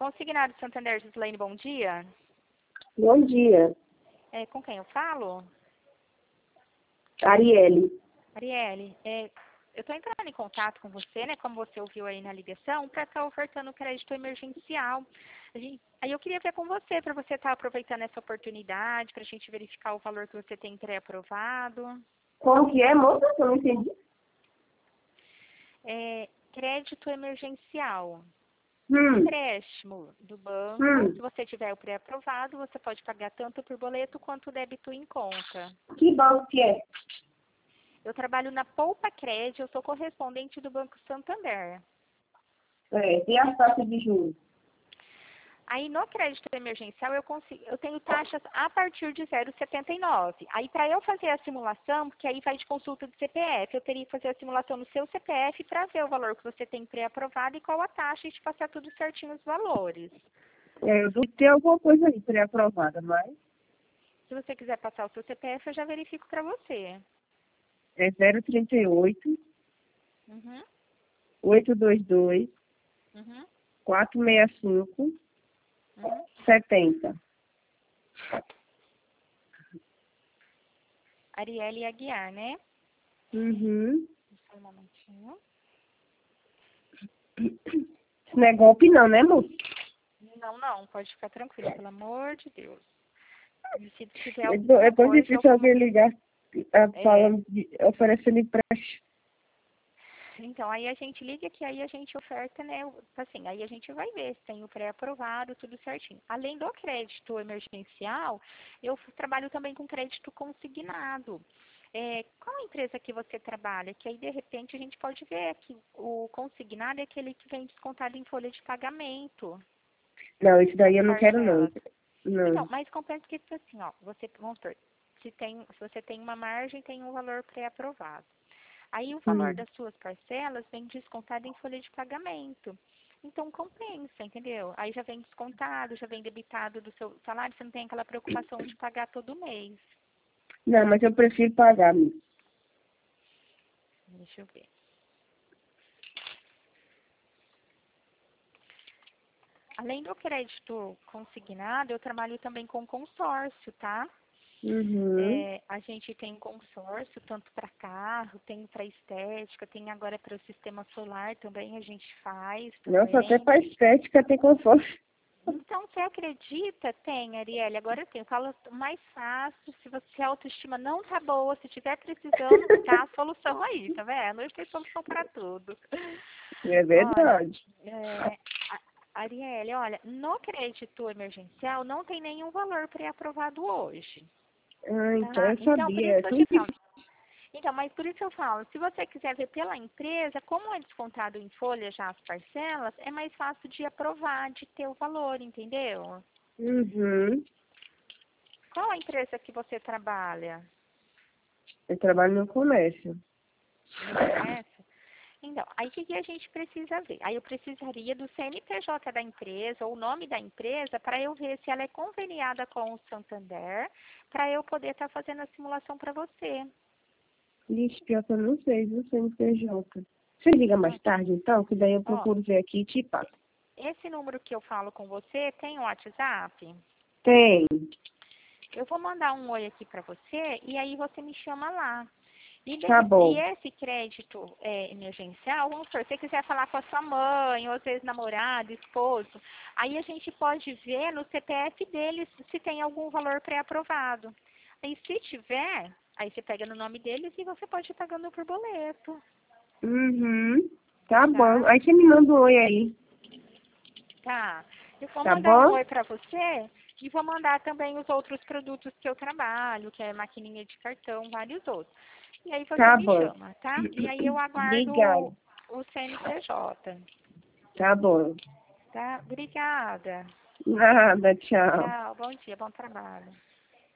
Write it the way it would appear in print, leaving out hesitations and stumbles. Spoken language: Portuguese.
Consignado Santander, Gislaine, bom dia. Bom dia, Com quem eu falo? Arielle. Arielle, eu estou entrando em contato com você, né, como você ouviu aí na ligação, para estar ofertando crédito emergencial. Aí eu queria ver com você, para você estar aproveitando essa oportunidade, para a gente verificar o valor que você tem pré-aprovado. Como que é, moça? Eu não entendi. Crédito emergencial. Hum, Empréstimo do banco. hum. Se você tiver o pré-aprovado, você pode pagar tanto por boleto quanto débito em conta. Que banco que é? Eu trabalho na Poupa Cred, eu sou correspondente do Banco Santander. E as taxas de juros? Aí no crédito emergencial eu tenho taxas a partir de 0,79. Aí para eu fazer a simulação, porque aí vai de consulta de CPF, eu teria que fazer a simulação no seu CPF para ver o valor que você tem pré-aprovado e qual a taxa e te passar tudo certinho os valores. Eu devo ter alguma coisa aí pré-aprovada, mas Se você quiser passar o seu CPF, eu já verifico para você. é 038 Uhum, 822 uhum, 465 uhum. 70. Arielle Aguiar, né? Uhum. Só um momentinho. Isso não é golpe não, né, moça? Não, pode ficar tranquila, pelo amor de Deus. E se tiver É alguma tão coisa, difícil alguém ligar falando oferecendo empréstimo. Então, aí a gente liga que aí a gente oferta, né? Assim, aí a gente vai ver se tem o pré-aprovado, tudo certinho. Além do crédito emergencial, eu trabalho também com crédito consignado. Qual a empresa que você trabalha? Que aí, de repente, a gente pode ver que o consignado é aquele que vem descontado em folha de pagamento, Não, isso daí as eu não quero não. parcelas. Então, Não. mas compensa que, assim, ó, vamos supor, se você tem uma margem, tem um valor pré-aprovado. Aí o valor das suas parcelas vem descontado em folha de pagamento. Então compensa, entendeu? Aí já vem descontado, já vem debitado do seu salário, você não tem aquela preocupação de pagar todo mês. Não, mas eu prefiro pagar, moça. Deixa eu ver. Além do crédito consignado, eu trabalho também com consórcio, tá? Uhum. A gente tem consórcio tanto para carro, tem para estética, tem agora para o sistema solar também, a gente faz Nossa, até também. pra estética tem consórcio. Então, você acredita? Tem, Arielle. Agora eu tenho. Fala mais fácil. Se você a autoestima não tá boa, se tiver precisando, tá a solução aí, tá vendo? Hoje tem solução para tudo. É Olha, verdade. Arielle, olha, no crédito emergencial não tem nenhum valor pré-aprovado hoje, Ah, então tá? eu Então, por sabia. isso É que eu te tudo falo. difícil. Então, mas por isso que eu falo, se você quiser ver pela empresa, como é descontado em folha já as parcelas, é mais fácil de aprovar, de ter o valor, entendeu? Uhum. Qual a empresa que você trabalha? Eu trabalho no comércio. No comércio? Então, aí o que a gente precisa ver? Aí eu precisaria do CNPJ da empresa ou o nome da empresa para eu ver se ela é conveniada com o Santander, para eu poder estar fazendo a simulação para você. Ixi, pior que eu não sei, viu, CNPJ. Você liga mais Ah, tarde, então, que daí eu ó, procuro ver aqui e te passo. esse número que eu falo com você tem o WhatsApp? Tem. Eu vou mandar um oi aqui para você e aí você me chama lá. Tá E bom. esse crédito emergencial, vamos supor, se você quiser falar com a sua mãe, ou às vezes namorado, esposo, aí a gente pode ver no CPF deles se tem algum valor pré-aprovado. Aí se tiver, aí você pega no nome deles e você pode ir pagando por boleto, Uhum. Tá bom. tá? Aí você me manda um oi aí. Tá. Eu vou Tá mandar um bom? oi para você e vou mandar também os outros produtos que eu trabalho, que é maquininha de cartão, vários outros. E aí você Tá me bom. chama, tá? E aí eu aguardo Obrigada. o CNPJ, Tá bom. tá? Obrigada. Nada, tchau. Tchau, bom dia, bom trabalho.